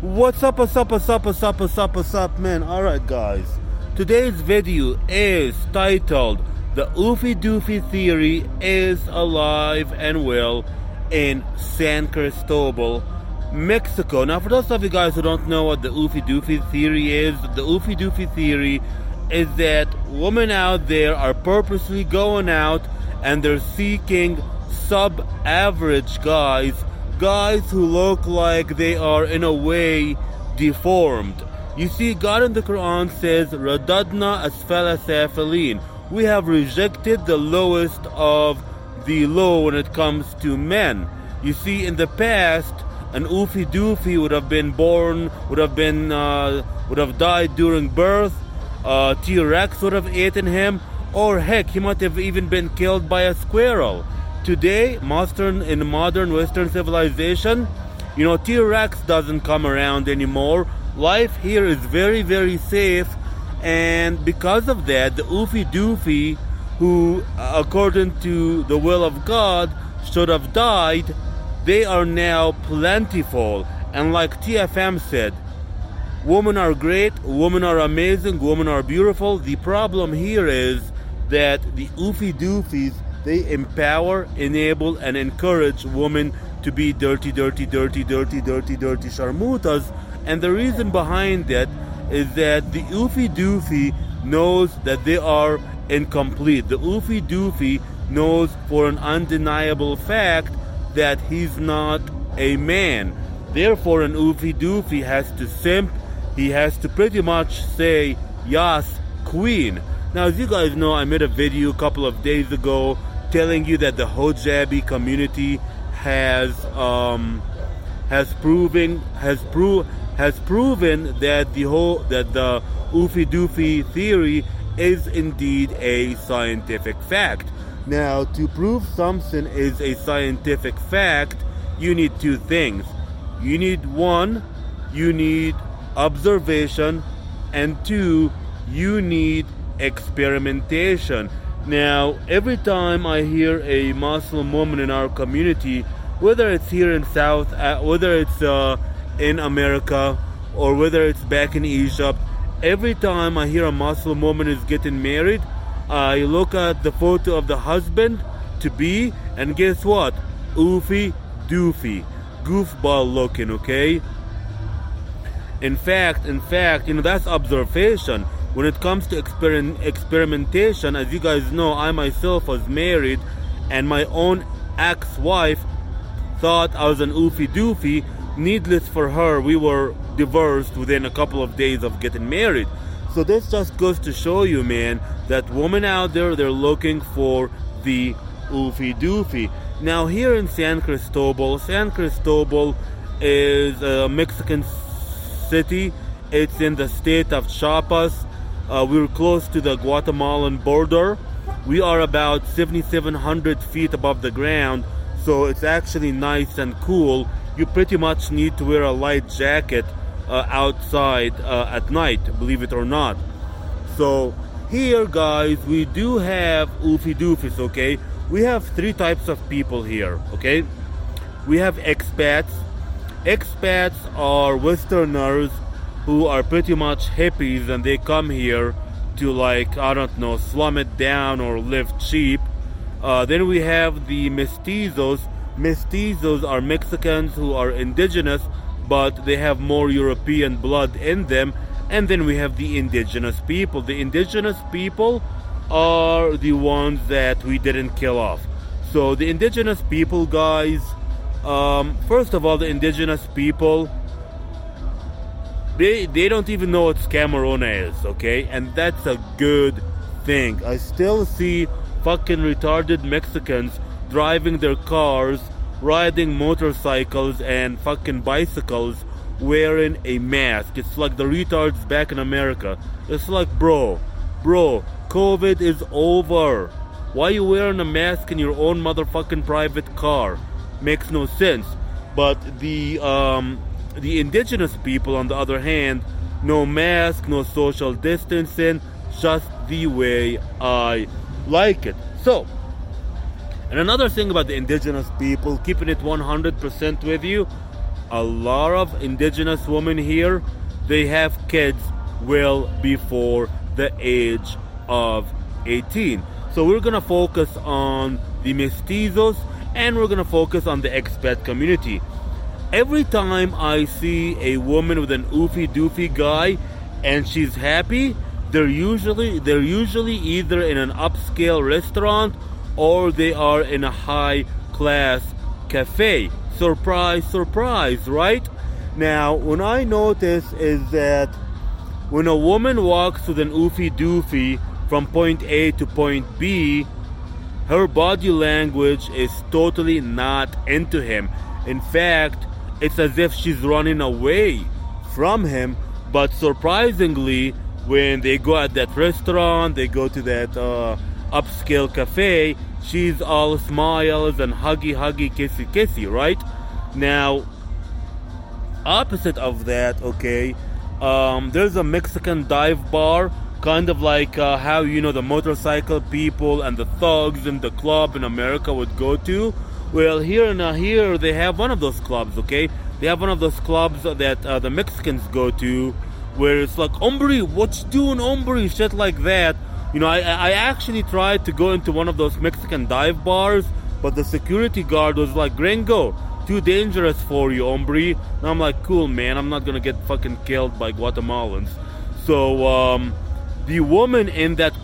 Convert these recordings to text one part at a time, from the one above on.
What's up, man? Alright, guys. Today's video is titled "The Oofy Doofy Theory is Alive and Well in San Cristobal, Mexico." Now, for those of you guys who don't know what the Oofy Doofy Theory is, the Oofy Doofy Theory is that women out there are purposely going out and they're seeking sub-average guys who look like they are in a way deformed. You see, God in the Quran says, "Radadna asfala safilin." We have rejected the lowest of the low when it comes to men. You see, in the past, an oofy doofy would have been born, would have died during birth. T-Rex would have eaten him, or heck, he might have even been killed by a squirrel. Today, in modern Western civilization, T-Rex doesn't come around anymore. Life here is very, very safe, and because of that, the oofy doofy, who, according to the will of God, should have died, they are now plentiful. And like TFM said, women are great, women are amazing, women are beautiful. The problem here is that the oofy doofies, they empower, enable, and encourage women to be dirty sharmutas. And the reason behind that is that the oofy doofy knows that they are incomplete. The oofy doofy knows for an undeniable fact that he's not a man. Therefore, an oofy doofy has to simp. He has to pretty much say, "Yes, queen." Now, as you guys know, I made a video a couple of days ago telling you that the Hojabi community has proven that the oofy doofy theory is indeed a scientific fact. Now, to prove something is a scientific fact, you need two things. You need one, you need observation, and two, you need experimentation. Now, every time I hear a Muslim woman in our community, whether it's here in whether it's in America, or whether it's back in Egypt, every time I hear a Muslim woman is getting married, I look at the photo of the husband to be, and guess what? Oofy doofy, goofball looking, okay? In fact, that's observation. When it comes to experimentation, as you guys know, I myself was married, and my own ex-wife thought I was an oofy doofy. Needless for her, we were divorced within a couple of days of getting married. So this just goes to show you, man, that women out there, they're looking for the oofy doofy. Now, here in San Cristobal is a Mexican city. It's in the state of Chiapas. We're close to the Guatemalan border. We are about 7,700 feet above the ground, so it's actually nice and cool. You pretty much need to wear a light jacket outside at night, believe it or not. So here, guys, we do have oofy doofies, okay? We have three types of people here, okay? We have expats. Expats are Westerners who are pretty much hippies, and they come here to, like, I don't know, slum it down or live cheap. Then we have the mestizos. Mestizos are Mexicans who are indigenous, but they have more European blood in them. And then we have the indigenous people. The indigenous people are the ones that we didn't kill off. So the indigenous people, guys, first of all, the indigenous people, they don't even know what Camarona is, okay? And that's a good thing. I still see fucking retarded Mexicans driving their cars, riding motorcycles and fucking bicycles, wearing a mask. It's like the retards back in America. It's like, bro, COVID is over. Why are you wearing a mask in your own motherfucking private car? Makes no sense. But the indigenous people, on the other hand, no mask, no social distancing, just the way I like it. So, and another thing about the indigenous people, keeping it 100% with you, a lot of indigenous women here, they have kids well before the age of 18. So we're gonna focus on the mestizos, and we're gonna focus on the expat community. Every time I see a woman with an oofy doofy guy and she's happy, they're usually either in an upscale restaurant or they are in a high class cafe. Surprise, surprise, right? Now, what I notice is that when a woman walks with an oofy doofy from point A to point B, her body language is totally not into him. In fact, it's as if she's running away from him. But surprisingly, when they go at that restaurant, they go to that upscale cafe, she's all smiles and huggy, kissy, kissy, right? Now, opposite of that, okay, there's a Mexican dive bar, kind of like how, you know, the motorcycle people and the thugs in the club in America would go to. Well, here they have one of those clubs, okay? They have one of those clubs that the Mexicans go to, where it's like, hombre, what you doing, hombre? Shit like that. You know, I actually tried to go into one of those Mexican dive bars, but the security guard was like, gringo, too dangerous for you, hombre. And I'm like, cool, man, I'm not gonna get fucking killed by Guatemalans. So, the women in that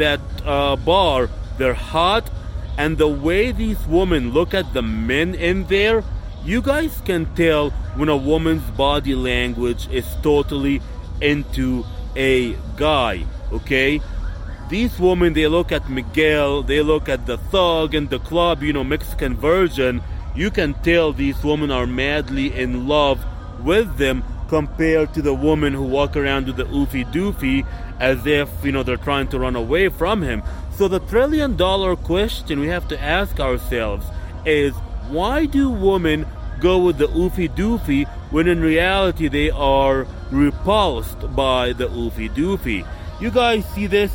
bar, they're hot, and the way these women look at the men in there, you guys can tell when a woman's body language is totally into a guy, okay? These women, they look at Miguel, they look at the thug in the club, you know, Mexican version. You can tell these women are madly in love with them compared to the women who walk around with the oofy doofy as if, you know, they're trying to run away from him. So the $1 trillion question we have to ask ourselves is, why do women go with the oofy doofy when in reality they are repulsed by the oofy doofy? You guys see this?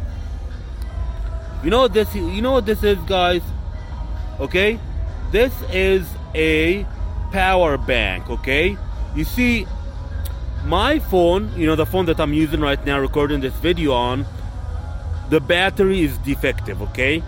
You know what this is, guys? Okay? This is a power bank, okay? You see, my phone, you know, the phone that I'm using right now recording this video on, the battery is defective, okay?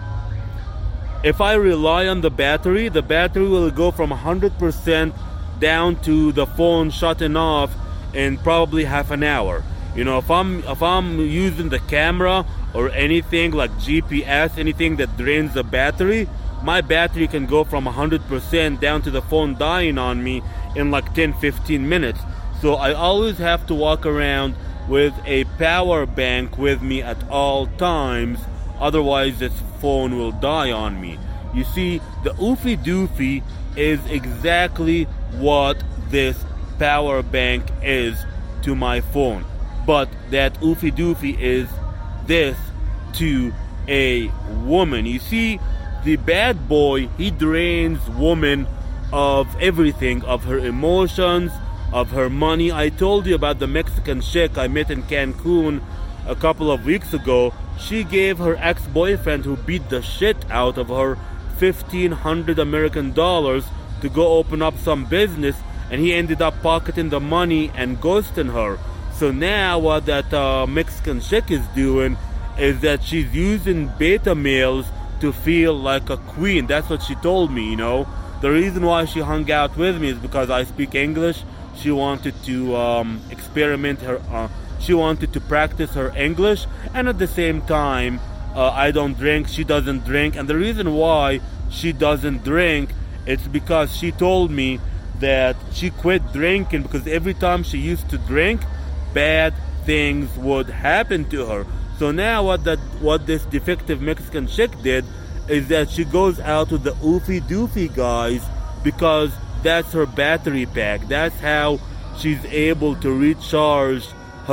If I rely on the battery will go from 100% down to the phone shutting off in probably half an hour. You know, if I'm using the camera or anything like GPS, anything that drains the battery, my battery can go from 100% down to the phone dying on me in like 10-15 minutes. So I always have to walk around with a power bank with me at all times, otherwise this phone will die on me. You see, the oofy doofy is exactly what this power bank is to my phone, but that oofy doofy is this to a woman. You see, the bad boy, he drains woman of everything, of her emotions, of her money. I told you about the Mexican chick I met in Cancun a couple of weeks ago. She gave her ex-boyfriend, who beat the shit out of her, $1,500 American to go open up some business, and he ended up pocketing the money and ghosting her. So now what that Mexican chick is doing is that she's using beta males to feel like a queen. That's what she told me, you know. The reason why she hung out with me is because I speak English. She wanted to experiment her, she wanted to practice her English, and at the same time, I don't drink, she doesn't drink, and the reason why she doesn't drink, it's because she told me that she quit drinking because every time she used to drink, bad things would happen to her. So now what this defective Mexican chick did is that she goes out with the oofy doofy guys because that's her battery pack. That's how she's able to recharge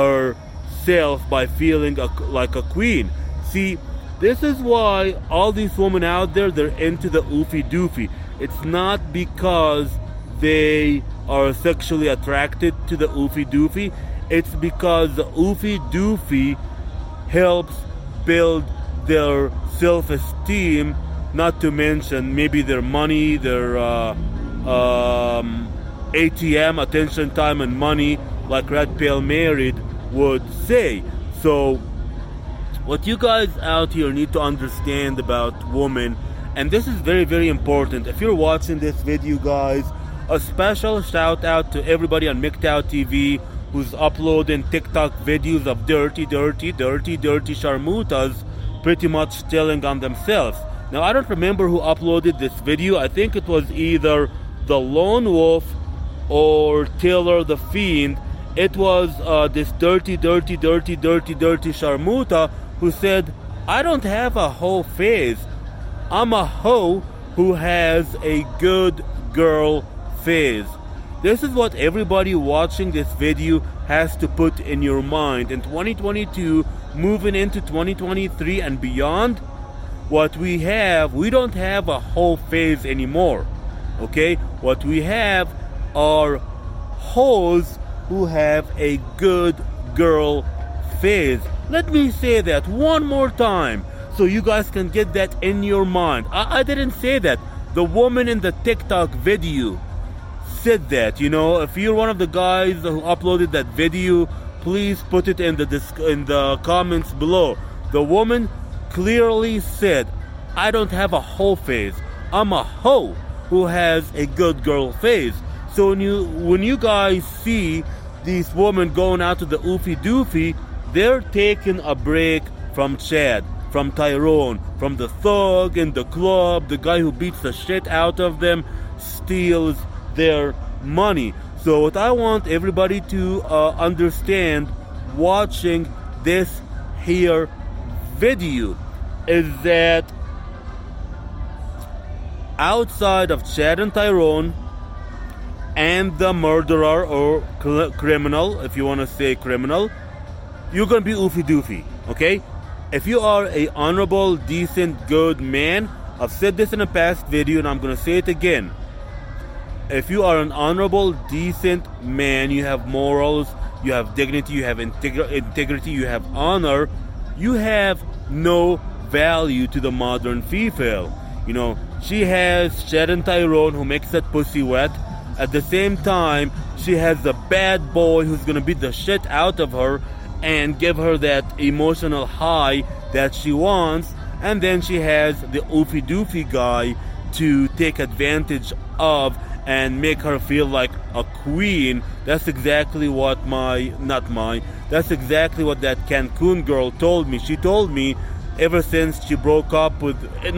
herself by feeling like a queen. See, this is why all these women out there, they're into the oofy doofy. It's not because they are sexually attracted to the oofy doofy. It's because the oofy doofy helps build their self-esteem, not to mention maybe their money, their ATM, attention, time, and money, like Red Pill Married would say. So what you guys out here need to understand about women, and this is very, very important. If you're watching this video, guys, a special shout out to everybody on MGTOW TV who's uploading TikTok videos of dirty sharmutas pretty much stealing on themselves. Now, I don't remember who uploaded this video. I think it was either the Lone Wolf or Taylor the Fiend. It was this dirty sharmuta who said, I don't have a hoe phase. I'm a hoe who has a good girl phase. This is what everybody watching this video has to put in your mind. In 2022, moving into 2023 and beyond, what we don't have a hoe phase anymore. Okay? What we have are hoes who have a good girl phase. Let me say that one more time so you guys can get that in your mind. I didn't say that. The woman in the TikTok video said that. You know, if you're one of the guys who uploaded that video, please put it in the comments below. The woman clearly said, I don't have a hoe phase. I'm a hoe who has a good girl phase. So when you guys see these women going out to the oofy doofy, they're taking a break from Chad, from Tyrone, from the thug in the club, the guy who beats the shit out of them, steals their money. So what I want everybody to understand watching this here video is that outside of Chad and Tyrone and the murderer or criminal, if you want to say criminal, you're gonna be oofy doofy, okay? If you are a honorable, decent, good man, I've said this in a past video and I'm gonna say it again. If you are an honorable, decent man, you have morals, you have dignity, you have integrity, you have honor, you have no value to the modern female. You know, she has Chad and Tyrone who makes that pussy wet. At the same time, she has the bad boy who's gonna beat the shit out of her and give her that emotional high that she wants. And then she has the oofy doofy guy to take advantage of and make her feel like a queen. That's exactly what that's exactly what that Cancun girl told me. She told me ever since she broke up with,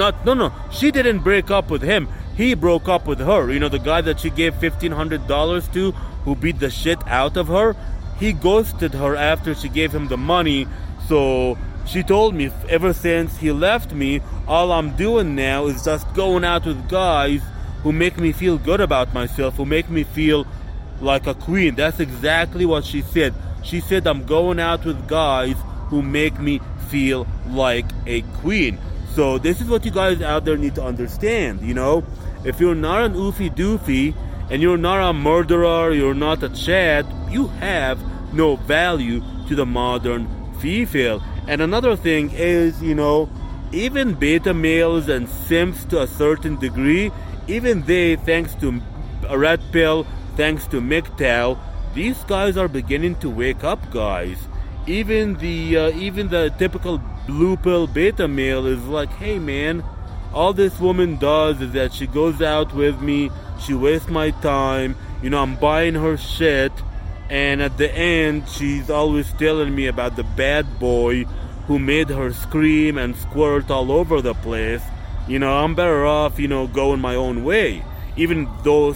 she didn't break up with him. He broke up with her. You know, the guy that she gave $1,500 to, who beat the shit out of her, he ghosted her after she gave him the money. So she told me ever since he left me, all I'm doing now is just going out with guys who make me feel good about myself, who make me feel like a queen. That's exactly what she said. She said, I'm going out with guys who make me feel like a queen. So this is what you guys out there need to understand, you know? If you're not an oofy doofy, and you're not a murderer, you're not a Chad, you have no value to the modern female. And another thing is, you know, even beta males and simps to a certain degree, even they, thanks to Red Pill, thanks to MGTOW, these guys are beginning to wake up, guys. Even the typical blue pill beta male is like, hey man, all this woman does is that she goes out with me, she wastes my time, you know, I'm buying her shit, and at the end she's always telling me about the bad boy who made her scream and squirt all over the place. You know, I'm better off, you know, going my own way. Even though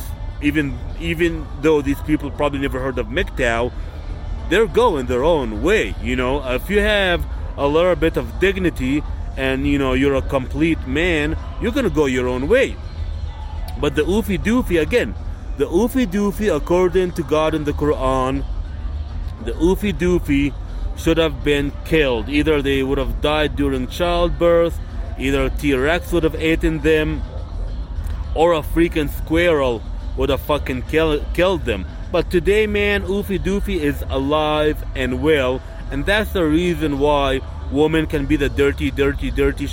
these people probably never heard of MGTOW, they're going their own way. You know, if you have a little bit of dignity and, you know, you're a complete man, you're gonna go your own way. But the oofy doofy, again, the oofy doofy, according to God in the Quran, the oofy doofy should have been killed. Either they would have died during childbirth, either T-Rex would have eaten them, or a freaking squirrel would have fucking killed them. But today, man, oofy doofy is alive and well, and that's the reason why women can be the dirty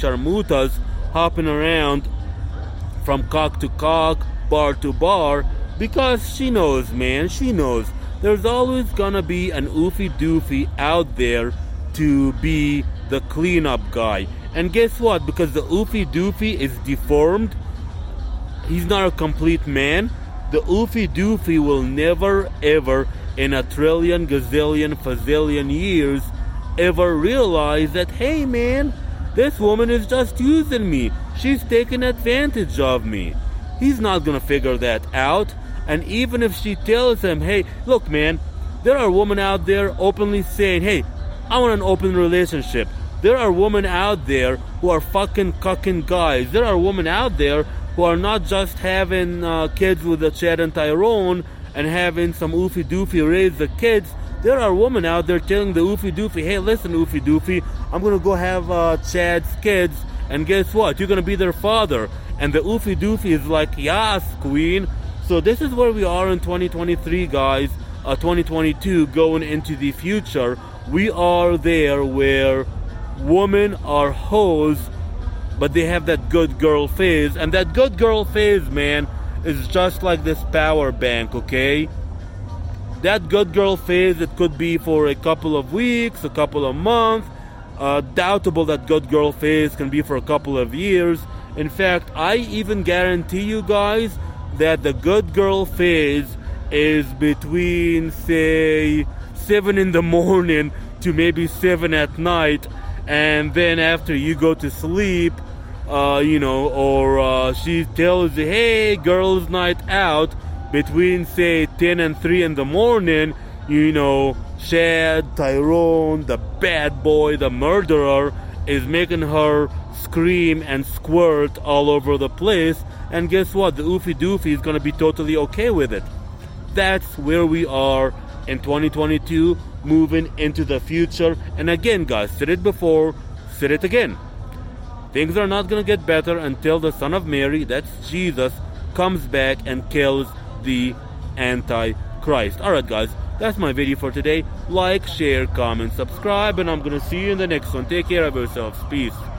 sharmutas hopping around from cock to cock, bar to bar, Because she knows, man, she knows. There's always gonna be an oofy doofy out there to be the cleanup guy. And guess what? Because the oofy doofy is deformed, he's not a complete man. The oofy doofy will never ever in a trillion, gazillion, fazillion years ever realize that, hey man, this woman is just using me. She's taking advantage of me. He's not gonna figure that out. And even if she tells him, hey, look man, there are women out there openly saying, hey, I want an open relationship. There are women out there who are fucking cucking guys. There are women out there who are not just having kids with the Chad and Tyrone and having some oofy doofy raise the kids. There are women out there telling the oofy doofy, hey, listen, oofy doofy, I'm gonna go have Chad's kids, and guess what? You're gonna be their father. And the oofy doofy is like, yes, queen. So this is where we are in 2023, guys. 2022, going into the future. We are there where women are hoes, but they have that good girl phase. And that good girl phase, man, is just like this power bank, okay? That good girl phase, it could be for a couple of weeks, a couple of months. Doubtable that good girl phase can be for a couple of years. In fact, I even guarantee you guys that the good girl phase is between, say, 7 in the morning to maybe 7 at night, and then after you go to sleep, or she tells you, hey, girls' night out, between, say, 10 and 3 in the morning, Chad, Tyrone, the bad boy, the murderer, is making her scream and squirt all over the place. And guess what? The oofy doofy is going to be totally okay with it. That's where we are in 2022, moving into the future. And again, guys, said it before, said it again. Things are not going to get better until the Son of Mary, that's Jesus, comes back and kills the Antichrist. Alright, guys, that's my video for today. Like, share, comment, subscribe, and I'm going to see you in the next one. Take care of yourselves. Peace.